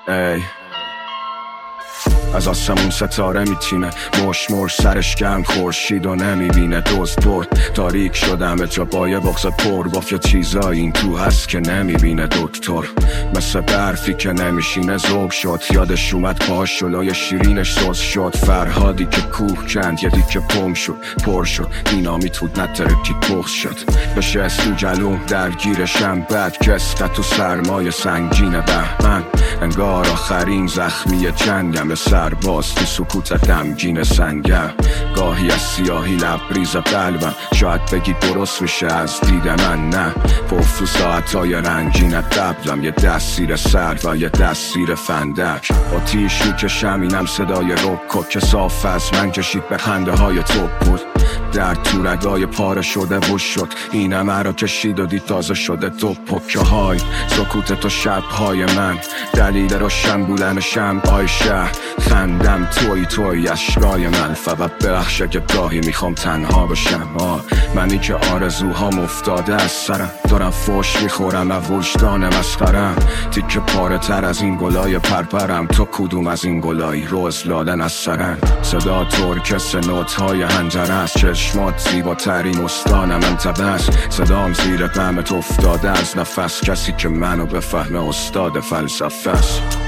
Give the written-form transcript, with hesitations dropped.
ای از آسمون ستاره میتینه مش سرش گرم خورشید و نمیبینه دوست برد تاریک شدم جا با یه بغض پر باف یه چیزایی این تو هست که نمیبینه دکتر مثل برفی که نمیشینه ذوب شد یادش اومد پاش شلای شیرینش سوز شد فرهادی که کوه کند یه دیگه پم شد پر شد دینامیت بود نترکی بغض شد بشه از تو جلوم درگیرشم بد کسته تو سرمایه سنگین بهمن انگار آخرین زخمی جنگم سرباز تو سکوت دمگین سنگم گاهی از سیاهی لبریز قلبم شاید بگی درست میشه از دید من نه پف تو ساعتهای رنگین قبلم یه دستیر سر و یه دستیر فندک آتیش میکشم اینم صدای رکو که صاف از من کشید به خنده های توپ بود در تو رگای پاره شده وش شد اینم را کشید و دید تازه شده تو پکه های سکوت تو شبهای من دلیل روشن بودن شمعای شهر خندم توی اشکای من فقط ببخشه که گاهی میخوام تنها بشم منی که آرزوهام افتاده از سرم دارم فوش میخورم و وجدان مسخرم تیکه پاره تر از این گلای پرپرم تو کدوم از این گلایی روز لادن از سرن صدا ترکس نوت‌های هنجره است چشمات زیباترین استانم انتبه است صدام زیر غمت افتاده از نفس کسی که منو بفهمه استاد فلسفه است